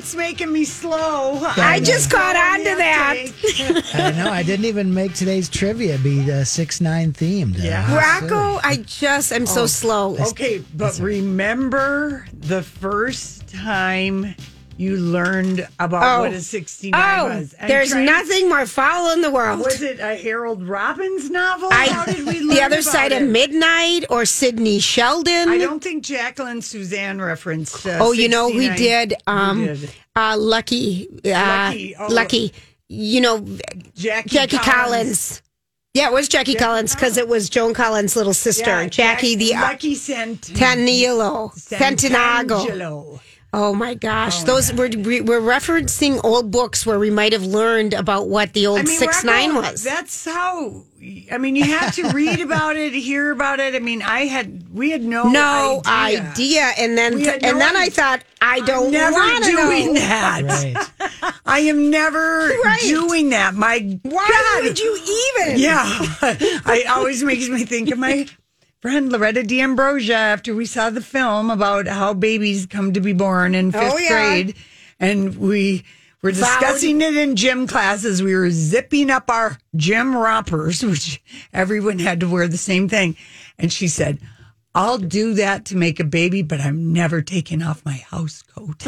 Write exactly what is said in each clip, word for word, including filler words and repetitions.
light's making me slow. I just caught on to that. I know. I didn't even make today's trivia be uh, six nine themed. Uh, Yeah. Rocco, I just am so Oh, slow. Okay, but remember the first time you learned about Oh. what a sixty-nine Oh, was? I'm there's trying- nothing more foul in the world. Was it a Harold Robbins novel? I, How did we learn the other about side it? of midnight or Sidney Sheldon? I don't think Jacqueline Suzanne referenced. Uh, oh, you know, we sixty-nine. did. Um, We did. Uh, Lucky. Uh, Lucky, oh. Lucky. You know, Jackie, Jackie Collins. Collins. Yeah, it was Jackie, Jackie Collins because it was Joan Collins' little sister, Yeah, Jackie Jack- the uh, Lucky Sant- Tanilo, Santinago. Santangelo. Oh my gosh, those we're we're referencing old books where we might have learned about what the old I mean, six Rocco, nine was. That's how. I mean, you have to read about it, hear about it. I mean, I had we had no no idea. idea, and then We had and no then I idea. thought I don't I'm never want to doing know. that. Right. I am never Right. doing that. My Why God. would you even? Yeah, I always makes me think of my friend Loretta D'Ambrosia after we saw the film about how babies come to be born in fifth Oh, yeah. grade, and we were discussing it in gym classes. We were zipping up our gym rompers, which everyone had to wear the same thing, and she said, "I'll do that to make a baby, but I'm never taking off my house coat."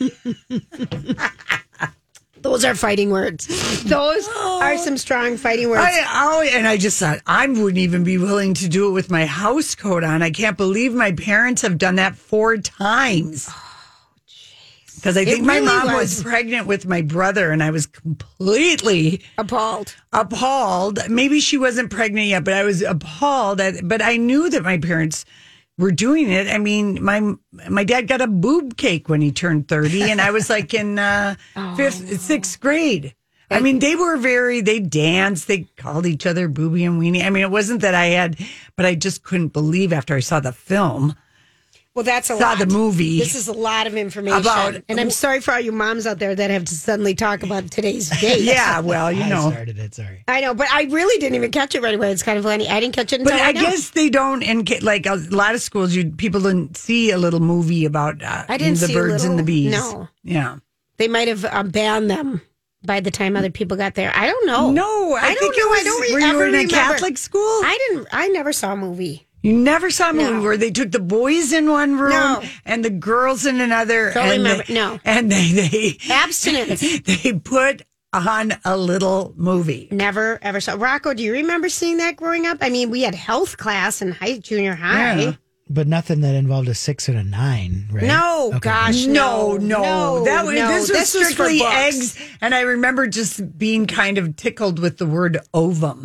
Those are fighting words. Those are some strong fighting words. I, I, and I just thought, I wouldn't even be willing to do it with my house coat on. I can't believe my parents have done that four times. Because I think my really mom was. was. pregnant with my brother, and I was completely Appalled. appalled. Maybe she wasn't pregnant yet, but I was appalled. At, but I knew that my parents were doing it. I mean, my my dad got a boob cake when he turned thirty, and I was like in uh, fifth, sixth grade. I mean, they were very, they danced, they called each other Booby and Weenie. I mean, it wasn't that I had, but I just couldn't believe after I saw the film, Well, that's a saw lot. the movie. This is a lot of information. About- and I'm sorry for all you moms out there that have to suddenly talk about today's date. Yeah, well, you I know. started it. Sorry. I know, but I really didn't even catch it right away. It's kind of funny. I didn't catch it until But I right now. guess they don't, and like a lot of schools, you people didn't see a little movie about uh, I didn't the see a birds and the little- bees. no. Yeah. They might have uh, banned them by the time other people got there. I don't know. No, I, I don't think know. it was, I don't re- were you ever in a remember. Catholic school? I didn't. I never saw a movie. You never saw a movie No. where they took the boys in one room No. and the girls in another. Don't and remember. They, No. And they, they Abstinence. they put on a little movie. Never ever saw. Rocco, do you remember seeing that growing up? I mean, we had health class in high junior high. Yeah. But nothing that involved a six and a nine, right? No, Okay. gosh, No, no, no, that was no. this was This was for strictly books. eggs, and I remember just being kind of tickled with the word ovum.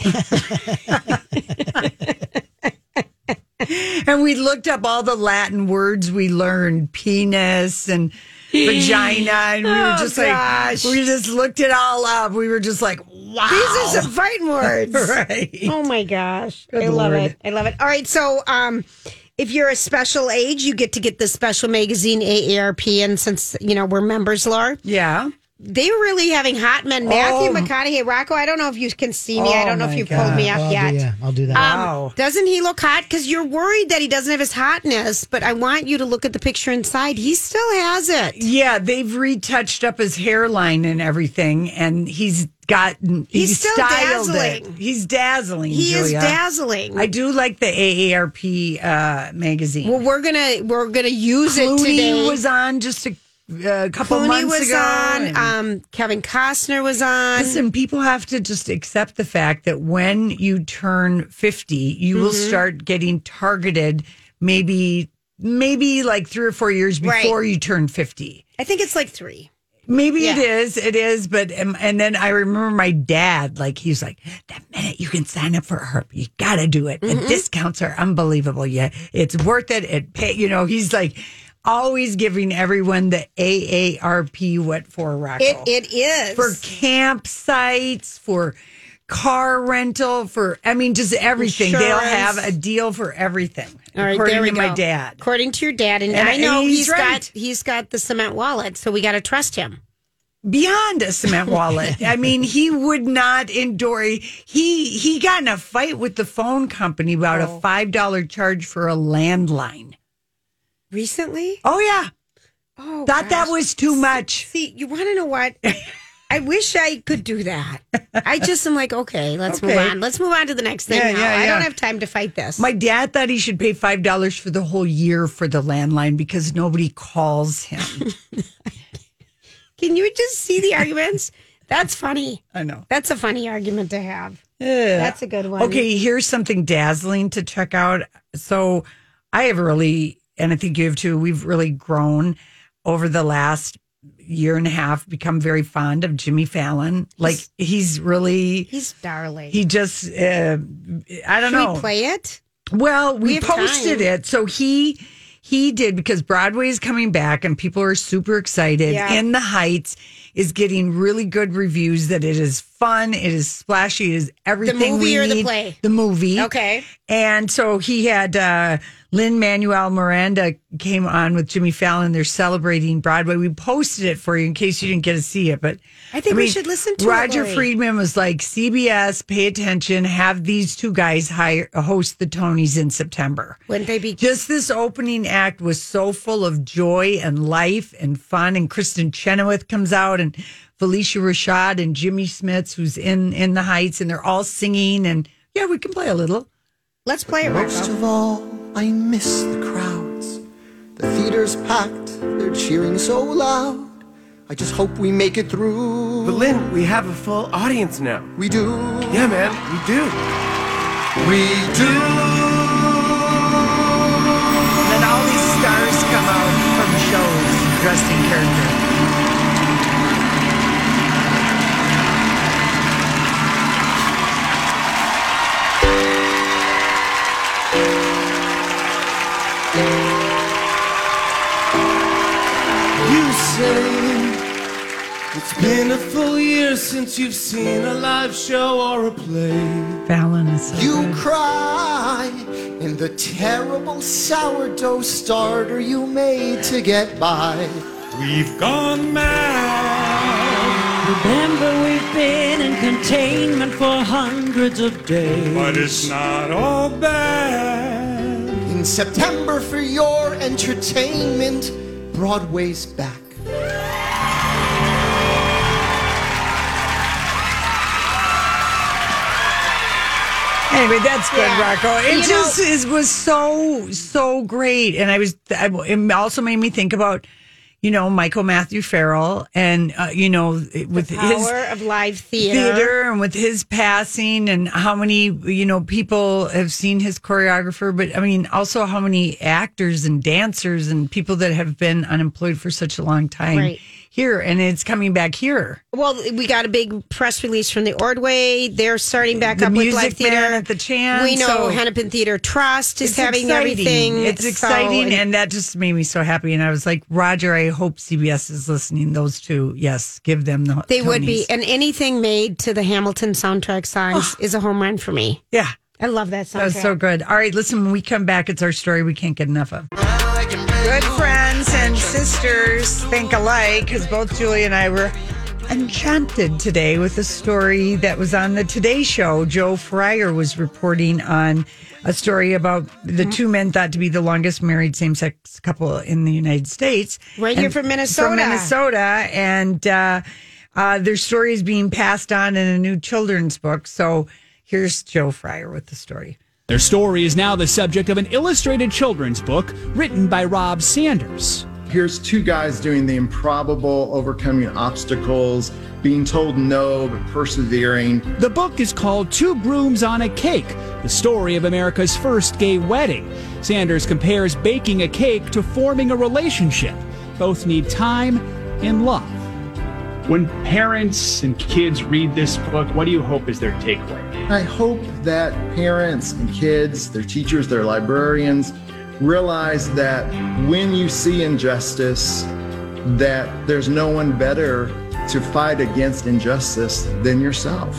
And we looked up all the Latin words we learned, penis and vagina, and we were Oh, just gosh. like, we just looked it all up. We were just like, wow. These are some fighting words. Right. Oh my gosh. Good I love Lord. it. I love it. All right. So, um, if you're a special age, you get to get the special magazine A A R P. And since, you know, we're members, Laura, Yeah. they were really having hot men. Matthew Oh. McConaughey, Rocco, I don't know if you can see me. I Oh, don't know if my you God. pulled me up I'll yet. Do, yeah, I'll do that. Um, Wow. Doesn't he look hot? Because you're worried that he doesn't have his hotness, but I want you to look at the picture inside. He still has it. Yeah, they've retouched up his hairline and everything, and he's gotten he's, He's still styled dazzling. it. He's dazzling. He is Julia. dazzling. I do like the A A R P uh, magazine. well, we're gonna we're gonna use it Clooney today. was on just a, a couple Clooney months was ago. on. and- Um, Kevin Costner was on. Listen, people have to just accept the fact that when you turn fifty, you will Mm-hmm. start getting targeted. Maybe, maybe like three or four years Right. before you turn fifty. I think it's like three. Maybe it Yeah. is, it is, but um, and then I remember my dad, like he's like, that minute you can sign up for her, you got to do it. Mm-hmm. The discounts are unbelievable. Yeah, it's worth it. It pay, you know, he's like always giving everyone the A A R P what for, Rocco. It it is For campsites, for car rental, for I mean, just everything. They'll Insurance. have a deal for everything. All right, according there we to go. my dad. According to your dad, and, And I know he's he's right. got he's got the cement wallet, so we got to trust him. Beyond a cement wallet. I mean, he would not endorse. He he got in a fight with the phone company about Oh. a five dollar charge for a landline. Recently, Oh yeah, Oh, Thought that gosh. was too much. See, you want to know what? I wish I could do that. I just am like, okay, let's Okay. move on. Let's move on to the next thing Yeah, now. yeah, I yeah. don't have time to fight this. My dad thought he should pay five dollars for the whole year for the landline because nobody calls him. Can you just see the arguments? That's funny. I know. That's a funny argument to have. Yeah. That's a good one. Okay, here's something dazzling to check out. So I have really, and I think you have too, we've really grown over the last year and a half, become very fond of Jimmy Fallon. Like he's really, He's darling. he just, uh, I don't Should know. we play it? Well, we, We have posted time. it. So he he did because Broadway is coming back and people are super excited. Yeah. In the Heights is getting really good reviews that it is fun, it is splashy, it is everything movie we or the need. play? The movie. Okay. And so he had uh Lin Manuel Miranda came on with Jimmy Fallon. They're celebrating Broadway. We posted it for you in case you didn't get to see it, but I think we should listen to it, Roger Lori. Friedman was like, C B S, pay attention, have these two guys hire host the Tonys in September. Wouldn't they be? Just this opening act was so full of joy and life and fun. And Kristen Chenoweth comes out and Felicia Rashad and Jimmy Smits, who's in, in the Heights, and they're all singing. And yeah, we can play a little. Let's play it, Most Rocco. of all, I miss the crowds. The theater's packed, they're cheering so loud. I just hope we make it through. But Lynn, we have a full audience now. We do. Yeah, man, we do. We do. And then all these stars come out from shows dressed in character. You say it's been a full year since you've seen a live show or a play. Fallon is so You good. cry in the terrible sourdough starter you made to get by. We've gone mad. Remember, we've been in containment for hundreds of days. But it's not all bad. In September, for your entertainment, Broadway's back. Anyway, that's good, Yeah. Rocco. It You just know- is, was so, so great. And I was, I, it also made me think about, you know, Michael Matthew Farrell and, uh, you know, with his Power of live theater. theater and with his passing and how many, you know, people have seen his choreographer, but I mean, also how many actors and dancers and people that have been unemployed for such a long time Right. here. And it's coming back here. Well, we got a big press release from the Ordway. They're starting back The up with Music live theater. Man at the Chan, We know so- Hennepin Theater Trust is It's having exciting. everything. It's So- exciting, and that just made me so happy. And I was like, Roger, I hope C B S is listening. Those two, yes, give them the. they would be. Tonys. And anything made to the Hamilton soundtrack songs is a home run for me. Yeah, I love that soundtrack. that was so good. All right, listen, when we come back, it's our story we can't get enough of. Good friends and sisters think alike, because both Julie and I were enchanted today with a story that was on the Today Show. Joe Fryer was reporting on a story about the two men thought to be the longest married same-sex couple in the United States. Right here And- from Minnesota. From Minnesota. And uh, uh, their story is being passed on in a new children's book. So here's Joe Fryer with the story. Their story is now the subject of an illustrated children's book written by Rob Sanders. Here's two guys doing the improbable, overcoming obstacles, being told no, but persevering. The book is called Two Brooms on a Cake, the story of America's first gay wedding. Sanders compares baking a cake to forming a relationship. Both need time and love. When parents and kids read this book, what do you hope is their takeaway? I hope that parents and kids, their teachers, their librarians, realize that when you see injustice, that there's no one better to fight against injustice than yourself.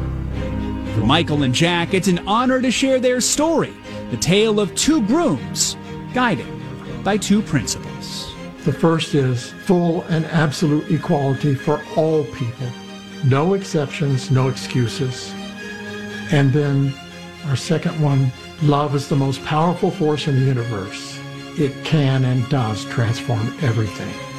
For Michael and Jack, it's an honor to share their story, the tale of two grooms guided by two principles. The first is full and absolute equality for all people. No exceptions, no excuses. And then our second one, love is the most powerful force in the universe. It can and does transform everything.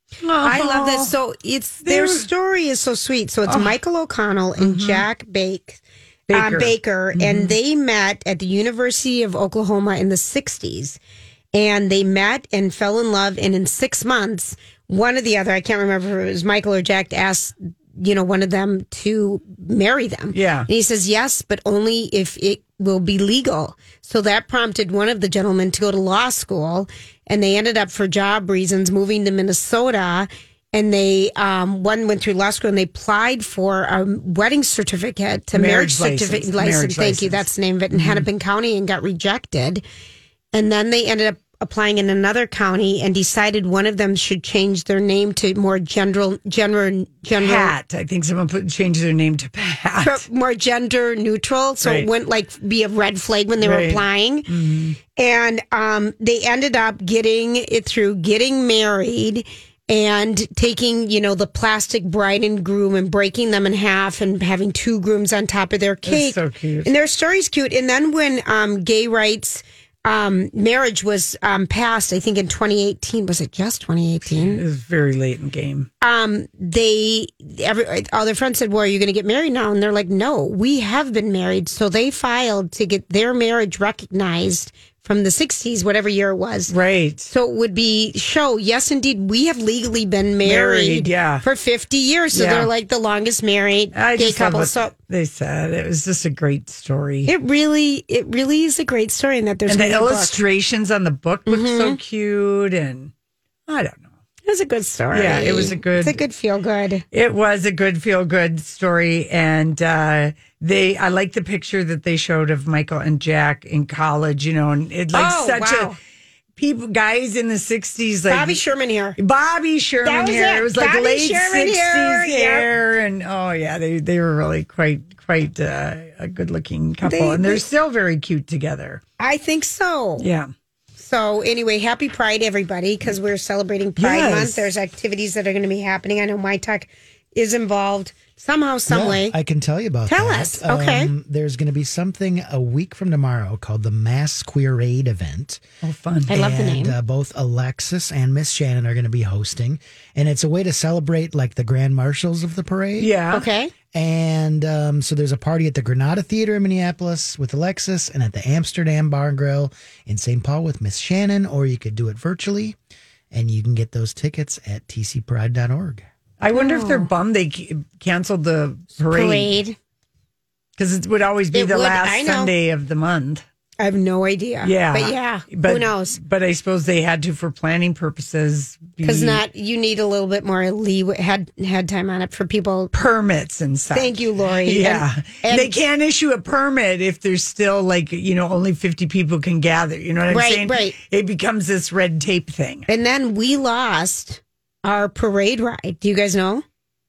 I love this. So it's their story is so sweet. So it's Michael O'Connell and Jack Bake, Baker, um, Baker and they met at the University of Oklahoma in the sixties. And they met and fell in love. And in six months, one or the other, I can't remember if it was Michael or Jack, asked, you know, one of them to marry them. Yeah. And he says, yes, but only if it will be legal. So that prompted one of the gentlemen to go to law school. And they ended up, for job reasons, moving to Minnesota. And they, um, one went through law school and they applied for a wedding certificate, to marriage, Marriage certificate license. license. Marriage Thank you. license. That's the name of it in Hennepin County, and got rejected. And then they ended up applying in another county and decided one of them should change their name to more general, general, general, Pat. I think someone put changed their name to Pat. more gender neutral. So Right. it wouldn't like be a red flag when they Right. were applying. And um, they ended up getting it through getting married and taking, you know, the plastic bride and groom and breaking them in half and having two grooms on top of their cake. so cute. And their story's cute. And then when um, gay rights um, marriage was um, passed, I think in twenty eighteen, was it just twenty eighteen? It was very late in the game. Um, they, every, all their friends said, well, are you going to get married now? And they're like, no, we have been married. So they filed to get their marriage recognized from the sixties, whatever year it was. Right. So it would be show, yes, indeed, we have legally been married, Married, yeah. for fifty years. So Yeah. they're like the longest married I gay just love couple. what So they said. It was just a great story. it really, it really is a great story, and that there's and the gonna be a book. illustrations on the book look so cute. And I don't know. It was a good story. Yeah, it was a good- It's a good feel good. It was a good feel good story, and uh, they. I like the picture that they showed of Michael and Jack in college. You know, and it like Oh, such wow. a people guys in the sixties, like Bobby Sherman here. Bobby Sherman That was hair. it. It was like Bobby late Sherman sixties hair, yep. hair, and oh yeah, they they were really quite quite uh, a good looking couple, They- and they're they- still very cute together. I think so. Yeah. So anyway, happy Pride, everybody, because we're celebrating Pride Yes. Month. There's activities that are going to be happening. I know My Talk is involved somehow, some Yeah, way. I can tell you about Tell that. us. Okay. Um, there's going to be something a week from tomorrow called the Mass Queerade event. Oh, fun. I love the And, name. Uh, both Alexis and Miss Shannon are going to be hosting. And it's a way to celebrate like the grand marshals of the parade. Yeah. Okay. And um, so there's a party at the Granada Theater in Minneapolis with Alexis and at the Amsterdam Bar and Grill in Saint Paul with Miss Shannon, or you could do it virtually. And you can get those tickets at t c pride dot org. I wonder if they're bummed they c- canceled the parade Parade. because it would always be It the would, last I know. Sunday of the month. I have no idea. Yeah, But yeah, But- who knows? But I suppose they had to for planning purposes. be Because not, you need a little bit more leeway, had, had time on it for people. permits and stuff. Thank you, Lori. Yeah, And- and- they can't issue a permit if there's still like you know only fifty people can gather. You know what I'm Right, saying? right. It becomes this red tape thing. And then we lost our parade ride. Do you guys know?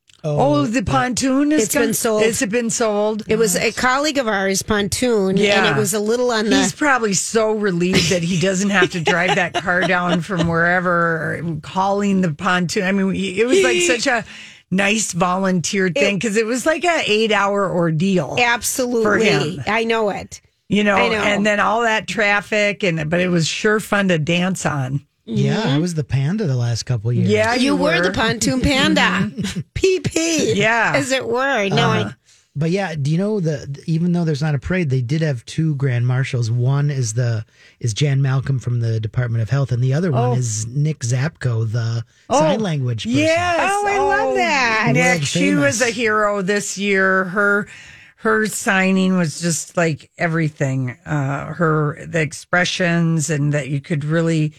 Oh, the pontoon is It's been sold. It's been sold. It was a colleague of ours, Pontoon, Yeah. and it was a little on the. He's probably so relieved that he doesn't have to drive that car down from wherever, calling the pontoon. I mean, it was like such a nice volunteer thing because it was like an eight hour ordeal. Absolutely. For him. I know it. You know, I know. and then all that traffic, and but it was sure fun to dance on. Yeah, I was the panda the last couple of years. Yeah, You, you, were. the pontoon panda. P P. Yeah. As it were. No, Uh, But yeah, do you know the even though there's not a parade, they did have two grand marshals. One is the is Jan Malcolm from the Department of Health, and the other one Oh. is Nick Zapko, the Oh, sign language person. Yes. Oh, I love that. Nick, World she was famous. a hero this year. Her her signing was just like everything. Uh, her the expressions and that you could really.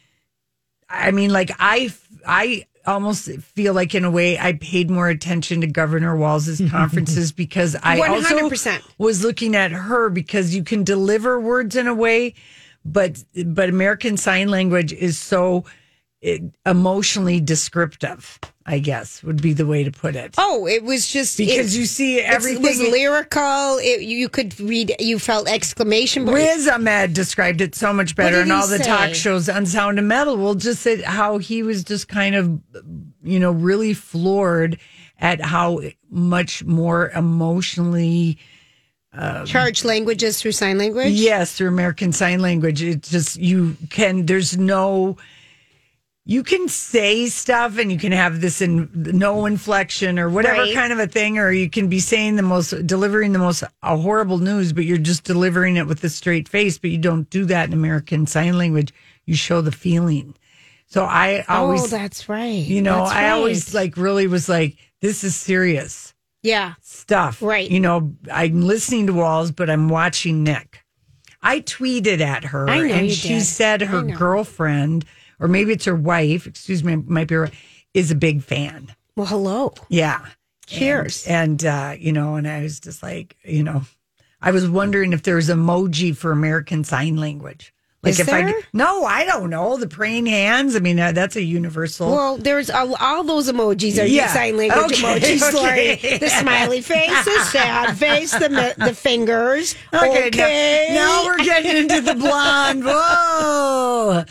I mean, like I I almost feel like in a way I paid more attention to Governor Walz's conferences because I one hundred percent. also was looking at her because you can deliver words in a way, but but American Sign Language is so it, emotionally descriptive, I guess would be the way to put it. Oh, it was just Because it, you see everything. It was lyrical. It, you could read. You felt exclamation. But Riz Ahmed described it so much better did in he all the say? talk shows on Sound and Metal. We'll just say how he was just kind of, you know, really floored at how much more emotionally. charged languages through sign language. Yes, through American Sign Language. It just, you can, there's no, you can say stuff and you can have this in no inflection or whatever Right. kind of a thing, or you can be saying the most, delivering the most uh, horrible news, but you're just delivering it with a straight face. But you don't do that in American Sign Language. You show the feeling. So I always, oh, that's right. you know, That's I always right. like really was like, this is serious yeah. stuff. Right. You know, I'm listening to Walls, but I'm watching Nick. I tweeted at her I know and you she did. said her I know. girlfriend, or maybe it's her wife, excuse me, might be her, is a big fan. Well, hello. Yeah. Cheers. And, and uh, you know, and I was just like, you know, I was wondering if there was emoji for American Sign Language. Like Is if I there? no, I don't know, the praying hands. I mean, uh, that's a universal. Well, there's all, all those emojis are Yeah. sign language Okay, emojis. okay. Lori. The smiley face, the sad face, the mi- the fingers. Okay, Okay, Now, now we're getting into the blonde. Whoa,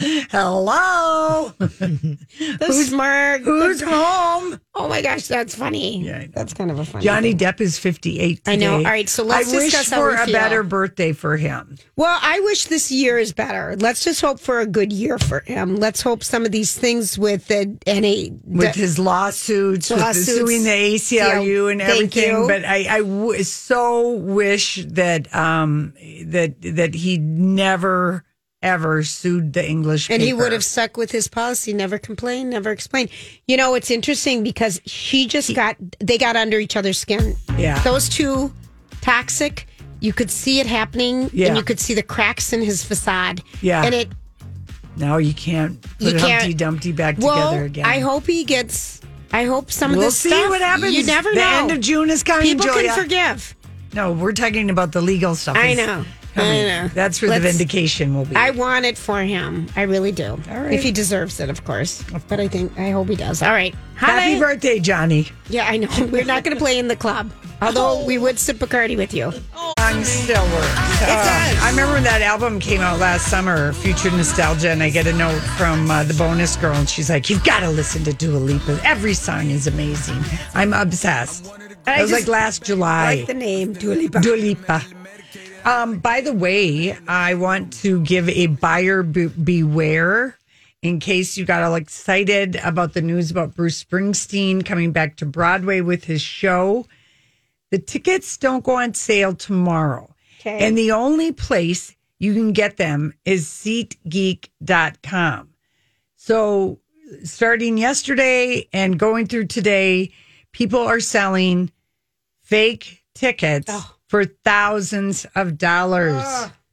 hello. the smirk. Who's the- home? Oh my gosh, that's funny. Yeah, I know. That's kind of a funny. Johnny thing. Depp is fifty-eight today. I know. All right, so let's I wish discuss how for we a feel. better birthday for him. Well, I wish this year is better. Let's just hope for a good year for him. Let's hope some of these things with the N A With his lawsuits, with the Lawsuits. suing the A C L U and Thank everything, you. but I, I w- so wish that um that that he never ever sued the English and he paper. would have stuck with his policy, never complain, never explain. You know, it's interesting because she just got, they got under each other's skin. Yeah. Those two, toxic, you could see it happening Yeah. and you could see the cracks in his facade. Yeah. And it, Now you can't put You can't- Humpty Dumpty back well, together again. I hope he gets, I hope some we'll of this see stuff. what happens. You never the know. end of June is coming, People Julia. can forgive. No, we're talking about the legal stuff. I is know. coming. I know. That's where Let's- the vindication will be. I want it for him. I really do. All right. If he deserves it, of course. But I think, I hope he does. All right. Happy Hi. birthday, Johnny. Yeah, I know. We're not going to play in the club. Although we would sip Bacardi with you. Song still works. Uh, I remember when that album came out last summer, Future Nostalgia, and I get a note from uh, the bonus girl, and she's like, "You've got to listen to Dua Lipa. Every song is amazing. I'm obsessed." That I was just like last July. like the name, Dua Lipa. Dua Lipa. Um, by the way, I want to give a buyer be- beware in case you got all excited about the news about Bruce Springsteen coming back to Broadway with his show. The tickets don't go on sale tomorrow. Okay. And the only place you can get them is seat geek dot com. So starting yesterday and going through today, people are selling fake tickets Oh. for thousands of dollars.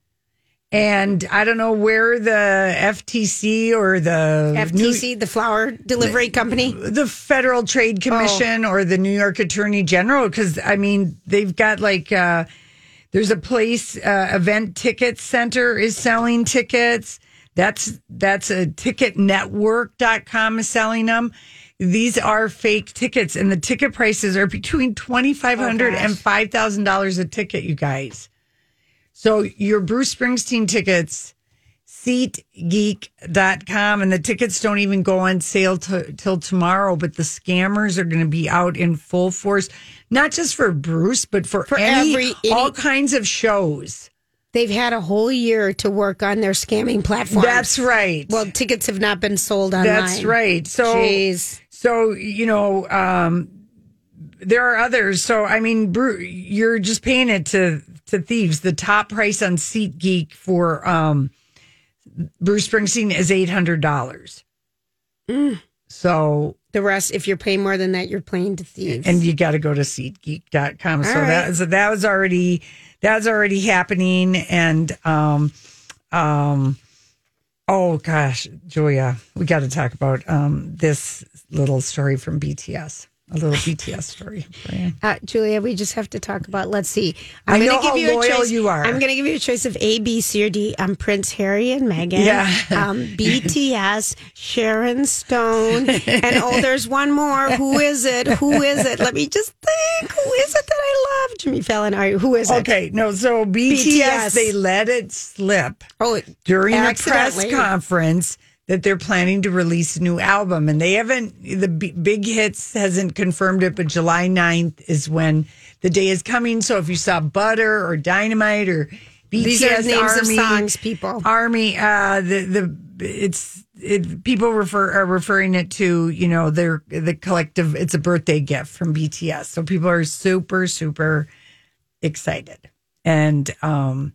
And I don't know where the F T C or the F T C, the flower delivery company. the Federal Trade Commission or the New York Attorney General, because I mean they've got like uh, there's a place uh, Event Ticket Center is selling tickets. That's that's a ticket network dot com is selling them. These are fake tickets, and the ticket prices are between twenty five hundred Oh, and gosh. five thousand dollars a ticket, you guys. So your Bruce Springsteen tickets, seat geek dot com, and the tickets don't even go on sale t- till tomorrow, but the scammers are going to be out in full force, not just for Bruce, but for, For any, every- any- all kinds of shows. They've had a whole year to work on their scamming platform. That's right. Well, tickets have not been sold online. That's right. So, Jeez. so you know, um, there are others. So, I mean, Bru- you're just paying it to to thieves. The top price on SeatGeek for um, Bruce Springsteen is eight hundred dollars. Mm. So, The rest, if you're paying more than that, you're playing to thieves. and you got to go to seat geek dot com. So All right. that was that was already that's already happening. And um, um, oh gosh, Julia, we got to talk about um this little story from B T S. A little B T S story. For you. Uh, Julia, we just have to talk about. Let's see. I'm I gonna know give how you a loyal choice. you are. I'm going to give you a choice of A, B, C, or D. I'm Prince Harry and Meghan. Yeah. Um, B T S, Sharon Stone, and oh, there's one more. Who is it? Who is it? Let me just think. Who is it that I love? Jimmy Fallon. All right, who is it? Okay, no, so B T S, B T S. they let it slip Oh, during the press accidentally. conference that they're planning to release a new album. And they haven't, the B- Big Hits hasn't confirmed it, but July ninth is when the day is coming. So if you saw Butter or Dynamite or B T S, These are names Army, of songs, people. Army. Uh, the the it's it, people refer are referring it to you know their the collective. It's a birthday gift from B T S, so people are super super excited, and um,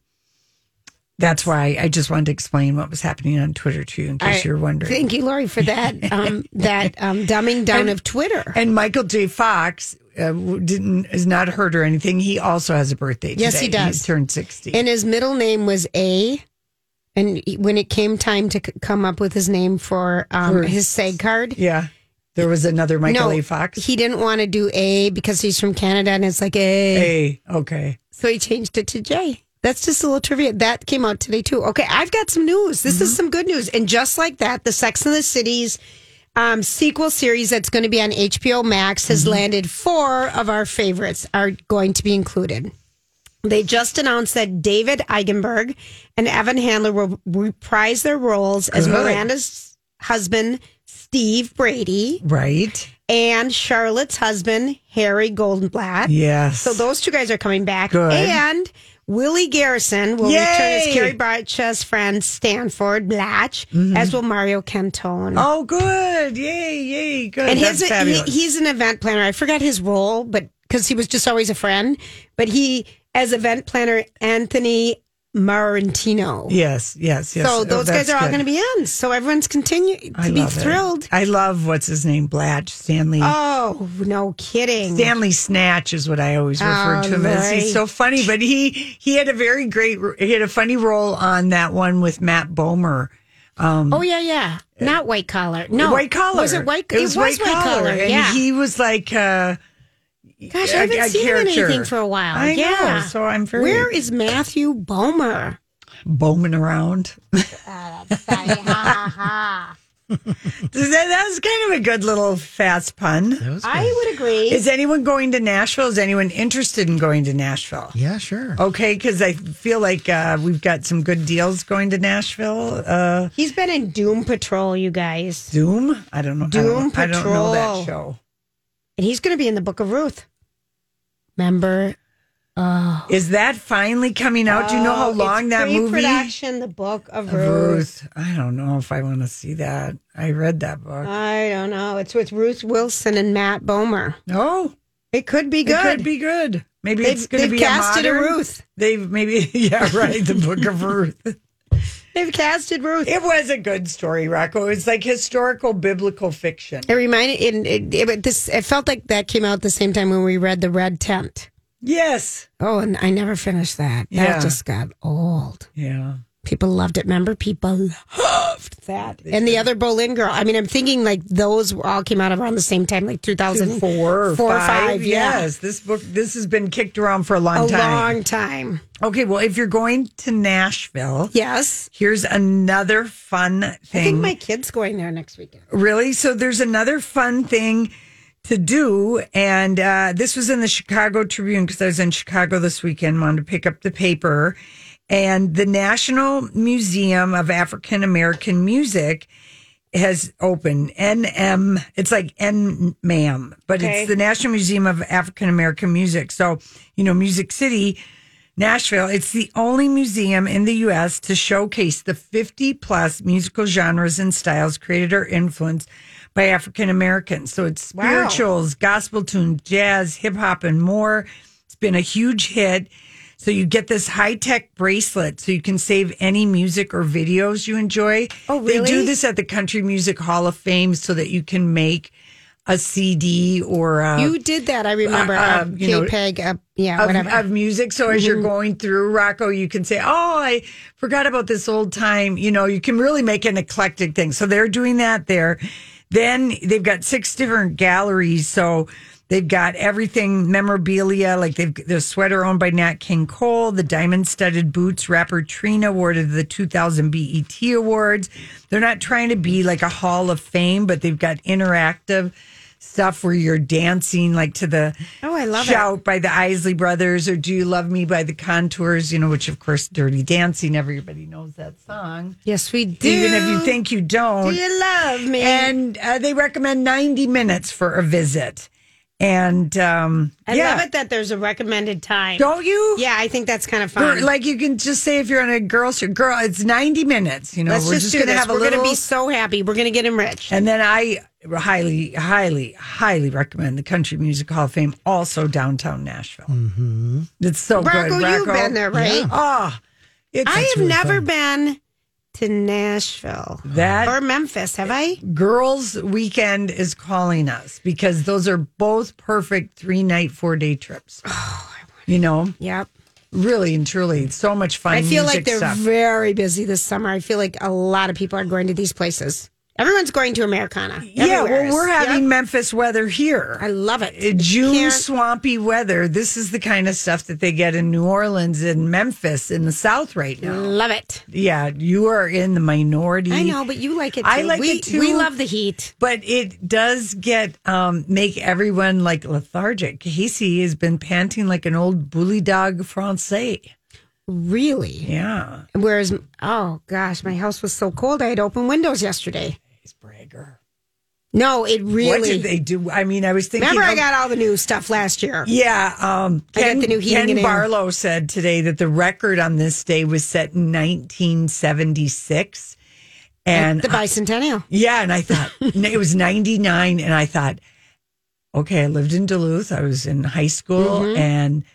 that's why I just wanted to explain what was happening on Twitter too, in case I, you're wondering. Thank you, Lori, for that um, that um, dumbing down and, of Twitter. And Michael J. Fox uh, didn't is not hurt or anything. He also has a birthday today. Yes, he does. He's turned sixty, and his middle name was A. And when it came time to c- come up with his name for, um, For- his SAG card, yeah, there was another Michael no, A. Fox. he didn't want to do A because he's from Canada, and it's like A. A. Okay. So he changed it to J. That's just a little trivia. That came out today, too. Okay, I've got some news. This Mm-hmm. is some good news. And just like that, the Sex and the City's um, sequel series that's going to be on H B O Max has Mm-hmm. landed. Four of our favorites are going to be included. They just announced that David Eigenberg and Evan Handler will reprise their roles as Good. Miranda's husband, Steve Brady, Right. and Charlotte's husband, Harry Goldenblatt. Yes. So those two guys are coming back. Good. And Willie Garrison will Yay! return as Carrie Bradshaws' friend, Stanford Blatch, as will Mario Cantone. Oh, good. Yay, yay. Good. and That's his, he, fabulous. he's an event planner. I forgot his role, but because he was just always a friend. But he, as event planner, Anthony Marantino. yes, yes, yes. So Oh, those guys that's are all good. going to be on. So everyone's continue I to be love it. thrilled. I love, what's his name? Blatch. Stanley. Oh, no kidding. Stanley Snatch is what I always refer Oh, to him as. Lori. He's so funny, but he he had a very great, he had a funny role on that one with Matt Bomer. Oh, yeah, yeah. Not white collar. No. White Collar. Was it white It was, white, collar. And yeah. he was like, uh, Gosh, I a- haven't a seen character. anything for a while. I yeah. know, so I'm very- Where is Matthew Bomer? bombing around. that, that was kind of a good little fast pun. That was I good. would agree. Is anyone going to Nashville? Is anyone interested in going to Nashville? Yeah, sure. Okay, because I feel like uh, we've got some good deals going to Nashville. Uh, He's been in Doom Patrol, you guys. Doom? I don't know. Doom I don't, I don't know that Patrol. show. And he's going to be in the Book of Ruth. Remember? Is that finally coming out? Do you know how Oh, long it's that movie? pre-production, The Book of Of Ruth. Ruth. I don't know if I want to see that. I read that book. I don't know. It's with Ruth Wilson and Matt Bomer. Oh, It could be good. it could be good. Maybe They've- it's going to they've be casted a a modern. Ruth. They've maybe yeah right. The Book of Ruth. They've casted Ruth. It was a good story, Rocco. It was like historical biblical fiction. It reminded it, it, it, this. It felt like that came out at the same time when we read The Red Tent. Yes. Oh, and I never finished that. Yeah. That just got old. Yeah. People loved it. Remember, people loved that. And the other Boleyn Girl. I mean, I'm thinking like those all came out around the same time, like two thousand Four or four or five. five, yeah. Yes. This book, this has been kicked around for a long A time. long time. Okay. Well, if you're going to Nashville, Yes. here's another fun thing. I think my kid's going there next weekend. Really? So there's another fun thing to do. And uh, this was in the Chicago Tribune because I was in Chicago this weekend, wanted to pick up the paper. And the National Museum of African American Music has opened. N M, it's like N M A M, but Okay. it's the National Museum of African American Music. So, you know, Music City, Nashville, it's the only museum in the U S to showcase the fifty plus musical genres and styles created or influenced by African Americans. So it's Wow. spirituals, gospel tunes, jazz, hip hop, and more. It's been a huge hit. So you get this high tech bracelet so you can save any music or videos you enjoy. Oh, They do really? this at the Country Music Hall of Fame so that you can make a C D or a, You did that, I remember. uh, uh, um, you know, JPEG, uh, yeah, of, whatever. of music. So as you're going through Rocco, you can say, oh, I forgot about this old time. You know, you can really make an eclectic thing. So they're doing that there. Then they've got six different galleries. So they've got everything memorabilia, like they've the sweater owned by Nat King Cole, the diamond studded boots rapper Trina awarded the two thousand B E T Awards. They're not trying to be like a Hall of Fame, but they've got interactive stuff where you're dancing like to the Oh, I love it. Shout by the Isley Brothers or Do You Love Me by the Contours, you know, which of course Dirty Dancing, everybody knows that song. Yes, we do. Even if you think you don't. Do you love me? And uh, they recommend ninety minutes for a visit. And um, I yeah. love it that there's a recommended time. Don't you? Yeah, I think that's kind of fun. Or, like you can just say if you're on a girls' trip, girl, it's ninety minutes. You know, Let's we're just, just do going to this. have a We're little. going to be so happy. We're going to get enriched. And then I highly, highly, highly recommend the Country Music Hall of Fame, also downtown Nashville. Mm-hmm. It's so Rocco, good. you've been there, right? Yeah. Oh, it's I have really never fun. been to Nashville that or Memphis, have I? girls' weekend is calling us because those are both perfect three night, four day trips. Oh, you know, Yep. really and truly, it's so much fun. I feel like music they're stuff. very busy this summer. I feel like a lot of people are going to these places. Everyone's going to Americana. Yeah, Everywhere well, we're is. having Yep. Memphis weather here. I love it. Uh, June Can't- swampy weather. This is the kind of stuff that they get in New Orleans and Memphis in the South right now. Love it. Yeah, you are in the minority. I know, but you like it too. I like we, it too. We love the heat. But it does get um, make everyone like lethargic. Casey has been panting like an old bully dog français. Really? Yeah, Whereas, oh gosh, my house was so cold. I had open windows yesterday. he's bragger. No, it really. What did they do? I mean, I was thinking. Remember, I of- got all the new stuff last year. Yeah, um, I got Ken, the new heating Ken and air. Barlow said today that the record on this day was set in nineteen seventy-six. And The bicentennial. yeah, and I thought it was ninety-nine, and I thought, okay, I lived in Duluth. I was in high school, Mm-hmm. and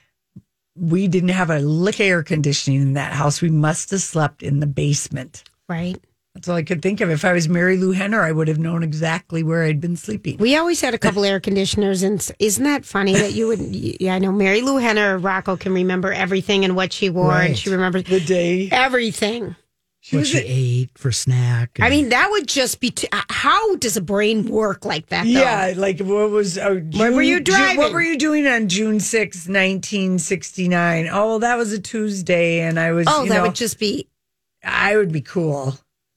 we didn't have a lick of air conditioning in that house. We must have slept in the basement. Right. That's all I could think of. If I was Mary Lou Henner, I would have known exactly where I'd been sleeping. We always had a couple air conditioners, and s- isn't that funny that you would? Yeah, I know Mary Lou Henner, Rocco can remember everything and what she wore, and Right. she remembers The day. everything. What she ate for snack. I and- mean, that would just be. T- uh, how does a brain work like that? Though? Yeah, like what was uh, June, were you June- driving? what were you doing on June sixth, nineteen sixty-nine? Oh, well, that was a Tuesday, and I was. Oh, you that know, would just be. I would be cool.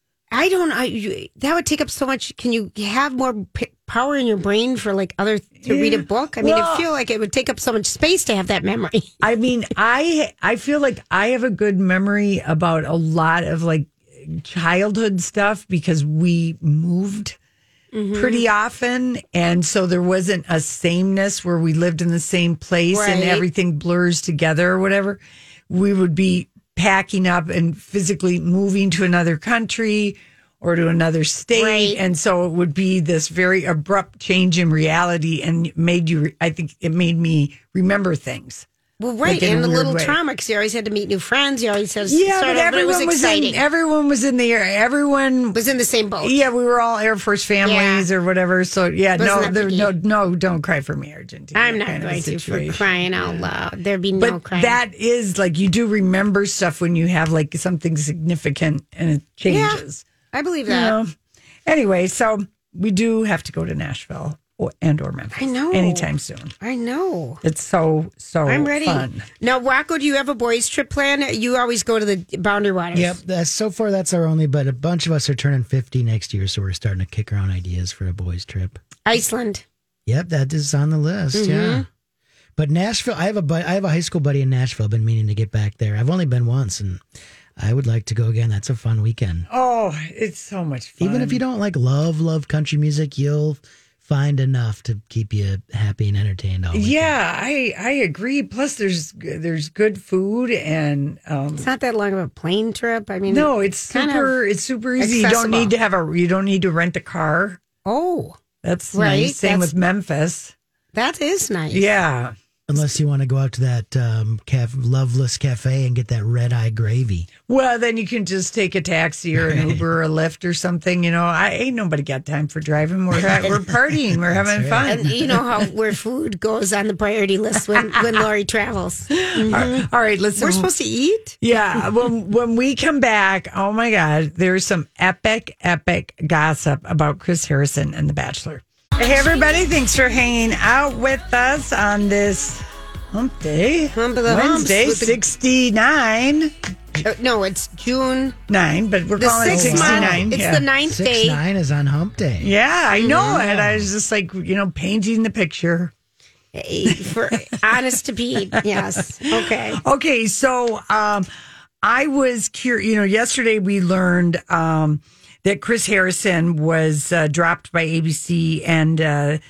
I don't. I you- that would take up so much. Can you have more p- power in your brain for like other to read a book? I mean, Well- I feel like it would take up so much space to have that memory. I mean, I I feel like I have a good memory about a lot of like childhood stuff because we moved pretty often, and so there wasn't a sameness where we lived in the same place and Right. everything blurs together or whatever. We would be packing up and physically moving to another country or to another state, Right. and so it would be this very abrupt change in reality, and made you. I think it made me remember things. Well, right, Like in a and a weird little way. trauma because you always had to meet new friends. You always had to Yeah, start but over. It was everyone was, exciting. in. Everyone was in the air. Everyone was in the same boat. Yeah, we were all Air Force families Yeah. or whatever. So yeah, Wasn't no, that there, picky? no, no, don't cry for me, Argentina. I'm not kind of going to for situation. crying out loud. There'd be no But crying. that is like you do remember stuff when you have like something significant and it changes. I believe You that. know? Anyway, so we do have to go to Nashville or, and or Memphis. I know. anytime soon. I know. It's so so I'm ready. fun. Now, Rocco, do you have a boys' trip plan? You always go to the Boundary Waters. Yep, that's so far that's our only, but a bunch of us are turning fifty next year, so we're starting to kick around ideas for a boys' trip. Iceland. Yep, that is on the list. Mm-hmm. Yeah, but Nashville, I have a bu- I have a high school buddy in Nashville. I've been meaning to get back there. I've only been once, and I would like to go again. That's a fun weekend. Oh, it's so much fun. Even if you don't like love love country music, you'll find enough to keep you happy and entertained all weekend. Yeah, I I agree. Plus, there's there's good food and um, It's not that long of a plane trip. I mean, no, it's kind super. of It's super easy. You don't accessible. need to have a. You don't need to rent a car. Oh, That's Right, nice. Same that's- with Memphis. that is nice. Yeah. Unless you want to go out to that um, caf- Loveless Cafe and get that red eye gravy. Well, then you can just take a taxi or an Uber or a Lyft or something. You know, I ain't nobody got time for driving. We're ha- we're partying. We're having fun. And you know how where food goes on the priority list when, when Lori travels. Mhm. All right, listen. We're supposed to eat? Yeah, when when we come back, oh my God, there's some epic, epic gossip about Chris Harrison and The Bachelor. Hey, everybody, thanks for hanging out with us on this hump day. Hump of the humps Wednesday, with the- sixty-nine. Uh, no, it's June. Nine, but we're The calling it sixth sixty-nine. month. It's yeah. the ninth Six day. nine is on Hump Day. Yeah, I know it. I was just like, you know, painting the picture. Eh, For honest to Pete, yes. Okay. Okay, so um, I was curious. You know, yesterday we learned um, that Chris Harrison was uh, dropped by A B C and uh,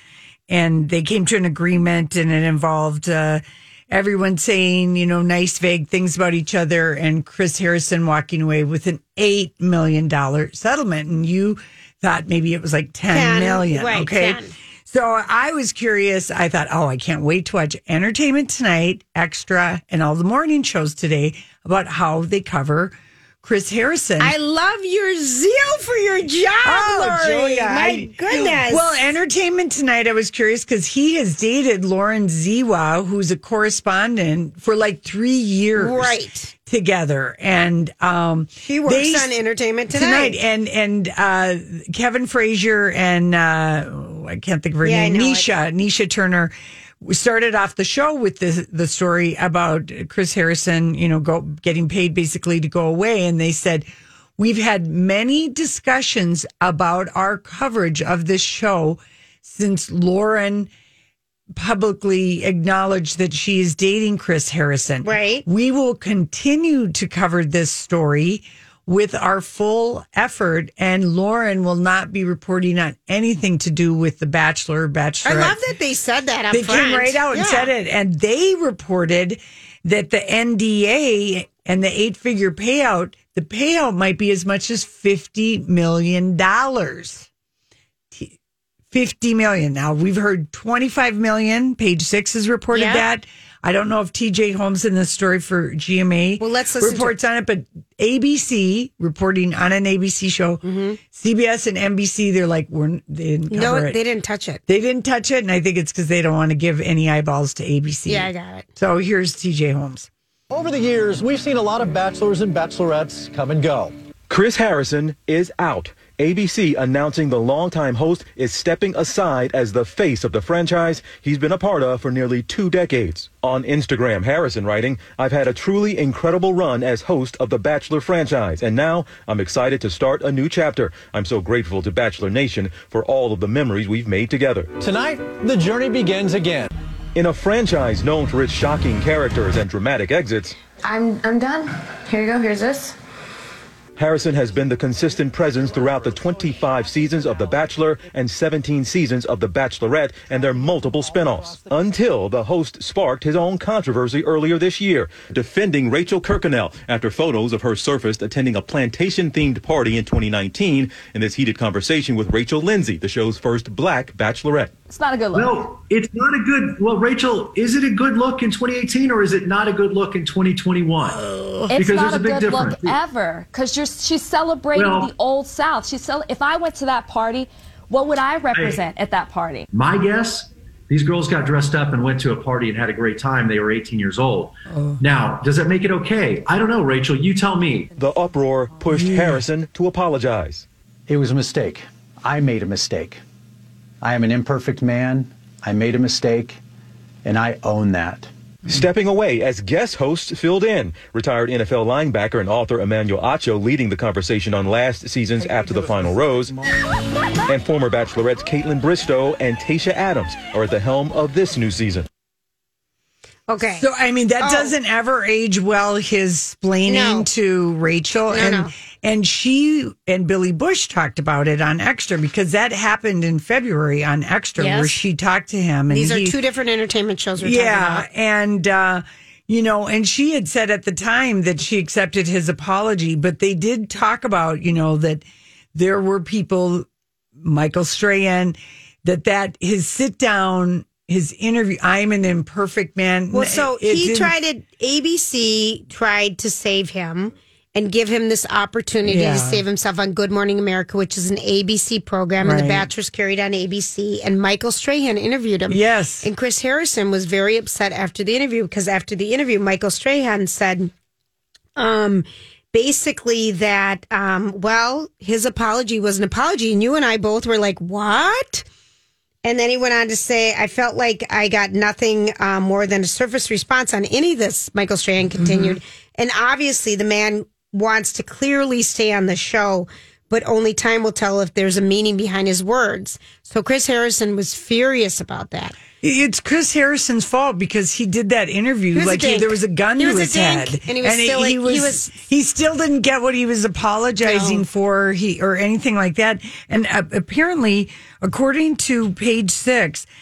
and they came to an agreement, and it involved uh, everyone saying, you know, nice, vague things about each other, and Chris Harrison walking away with an eight million dollars settlement. And you thought maybe it was like ten, ten million. Right, okay. ten. So I was curious. I thought, oh, I can't wait to watch Entertainment Tonight, Extra, and all the morning shows today about how they cover Chris Harrison. I love your zeal for your job, Oh, Lori. Julia, My I- goodness. Well, Entertainment Tonight, I was curious because he has dated Lauren Ziwa, who's a correspondent, for like three years. Right. Together. And um, he works they- on Entertainment Tonight. And and uh, Kevin Frazier and uh, I can't think of her Yeah, I name, know Nisha, Nisha Turner. We started off the show with the the story about Chris Harrison, you know, go getting paid basically to go away, and they said we've had many discussions about our coverage of this show since Lauren publicly acknowledged that she is dating Chris Harrison. Right. We will continue to cover this story with our full effort, and Lauren will not be reporting on anything to do with The Bachelor, Bachelorette. I love that they said that up They front. came right out and Yeah. said it, and they reported that the N D A and the eight-figure payout, the payout might be as much as fifty million dollars. fifty million. Now, we've heard twenty-five million. Page Six has reported Yeah. that. I don't know if T J Holmes in the story for G M A Well, let's listen to reports on it, but A B C reporting on an A B C show, C B S and N B C, they're like, we're, they didn't No, cover it. they didn't touch it. They didn't touch it, and I think it's because they don't want to give any eyeballs to A B C. Yeah, I got it. So here's T J Holmes. Over the years, we've seen a lot of bachelors and bachelorettes come and go. Chris Harrison is out. A B C announcing the longtime host is stepping aside as the face of the franchise he's been a part of for nearly two decades. On Instagram, Harrison writing, "I've had a truly incredible run as host of the Bachelor franchise, and now I'm excited to start a new chapter. I'm so grateful to Bachelor Nation for all of the memories we've made together." Tonight, the journey begins again. In a franchise known for its shocking characters and dramatic exits, I'm I'm done. Here you go. Here's this. Harrison has been the consistent presence throughout the twenty-five seasons of The Bachelor and seventeen seasons of The Bachelorette and their multiple spinoffs, until the host sparked his own controversy earlier this year, defending Rachel Kirkconnell after photos of her surfaced attending a plantation-themed party in twenty nineteen in this heated conversation with Rachel Lindsay, the show's first black bachelorette. It's not a good look. Well, it's not a good. Well, Rachel, is it a good look in twenty eighteen or is it not a good look in twenty twenty-one? It's Because not there's a, a big good difference. look ever because you're she's celebrating Well- the old South. She's cel- if I went to that party, what would I represent at that party? My guess, these girls got dressed up and went to a party and had a great time. They were eighteen years old. Now, does that make it okay? I don't know, Rachel. You tell me. The uproar pushed Harrison to apologize. It was a mistake. I made a mistake. I am an imperfect man. I made a mistake, and I own that. Stepping away as guest hosts filled in. Retired N F L linebacker and author Emmanuel Acho leading the conversation on last season's After the Final Rose. And former Bachelorettes Caitlin Bristow and Tayshia Adams are at the helm of this new season. Okay. So, I mean, that Oh. doesn't ever age well, his splaining No. to Rachel. No, and no. and she and Billy Bush talked about it on Extra because that happened in February on Extra Yes. where she talked to him. And These are he- two different entertainment shows we're yeah, talking about. and uh, you know, and she had said at the time that she accepted his apology, but they did talk about, you know, that there were people, Michael Strahan, that that his sit down, his interview, I'm an imperfect man. Well, so it he didn't- tried to, A B C tried to save him and give him this opportunity Yeah. to save himself on Good Morning America, which is an A B C program, and The Right. Bachelor's carried on A B C. And Michael Strahan interviewed him. Yes. And Chris Harrison was very upset after the interview because after the interview, Michael Strahan said, um, basically that, um, well, his apology was an apology. And you and I both were like, what? And then he went on to say, I felt like I got nothing uh, more than a surface response on any of this, Michael Strahan continued. And obviously, the man wants to clearly stay on the show, but only time will tell if there's a meaning behind his words. So Chris Harrison was furious about that. It's Chris Harrison's fault because he did that interview He was a like he, dink. there was a gun He to was a his dink, head, and he was still like- he, was, he was- he still didn't get what he was apologizing No. for, he or anything like that. And uh, apparently, according to Page Six,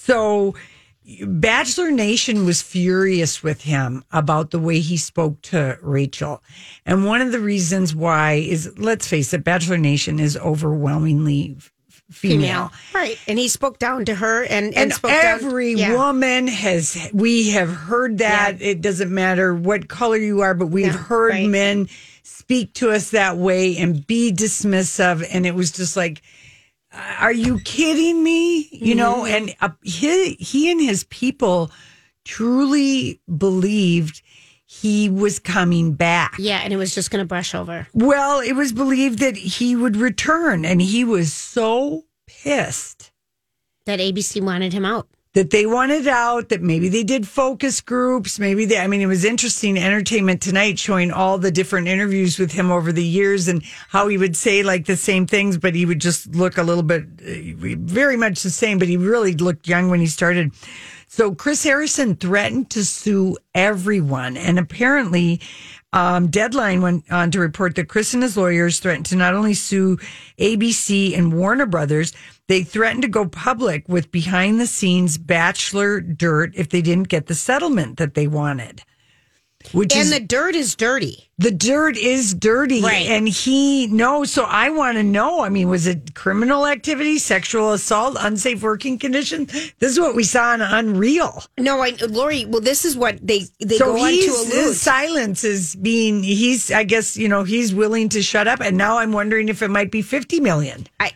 So Bachelor Nation was furious with him about the way he spoke to Rachel. And one of the reasons why is, let's face it, Bachelor Nation is overwhelmingly f- female. female. Right. And he spoke down to her and, and, And spoke every down. Yeah. woman has, we have heard that. It doesn't matter what color you are, but we've Yeah, heard right. men speak to us that way and be dismissive. And it was just like, are you kidding me? You know, and uh, he, he and his people truly believed he was coming back. Yeah, and it was just going to brush over. Well, it was believed that he would return, and he was so pissed that A B C wanted him out. That they wanted out, that maybe they did focus groups. Maybe they, I mean, it was interesting. Entertainment Tonight showing all the different interviews with him over the years and how he would say like the same things, but he would just look a little bit, uh, very much the same, but he really looked young when he started. So Chris Harrison threatened to sue everyone. And apparently, um, Deadline went on to report that Chris and his lawyers threatened to not only sue A B C and Warner Brothers, they threatened to go public with behind the scenes Bachelor dirt if they didn't get the settlement that they wanted. Which and is, the dirt is dirty. The dirt is dirty. Right. And he knows. So I want to know, I mean, was it criminal activity, sexual assault, unsafe working conditions? This is what we saw on Unreal. No, I, Lori, well, this is what they, they so go on to he's, allude. his silence is being, he's, I guess, you know, he's willing to shut up. And now I'm wondering if it might be fifty million. I,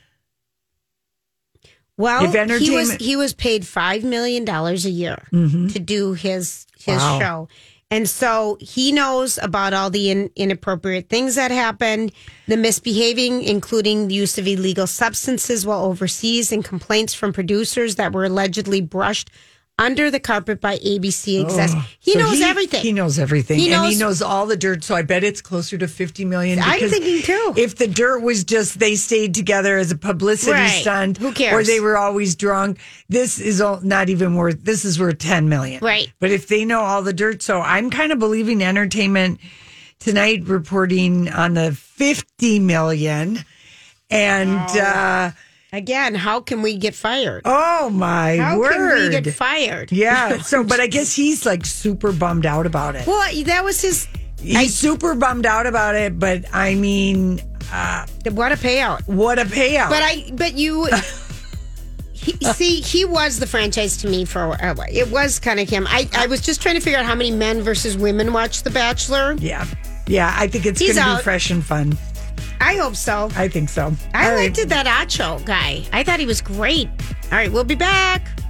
Well, If he was entertainment- he was paid five million dollars a year Mhm. to do his his Wow. show, and so he knows about all the in, inappropriate things that happened, the misbehaving, including the use of illegal substances while overseas, and complaints from producers that were allegedly brushed under the carpet by A B C execs. Oh. he So knows everything. He knows everything. He and he knows- knows all the dirt. So I bet it's closer to fifty million. I'm because thinking too. If the dirt was just they stayed together as a publicity Right. stunt, Who cares? or they were always drunk, this is all, not even worth, this is worth ten million. Right. But if they know all the dirt, so I'm kind of believing Entertainment Tonight reporting on the fifty million. And, uh, Again, how can we get fired? oh my How word. can we get fired? Yeah. So, but I guess he's like super bummed out about it. Well, that was his. He's I- super bummed out about it, but I mean, uh, What a payout! what a payout. But I, but you, he, see, he was the franchise to me for a while. It was kind of him. I, I was just trying to figure out how many men versus women watch The Bachelor. yeah. Yeah. I think it's He's going to be out. fresh and fun. I hope so. I think so. I All right. liked it, that Acho guy. I thought he was great. All right, we'll be back.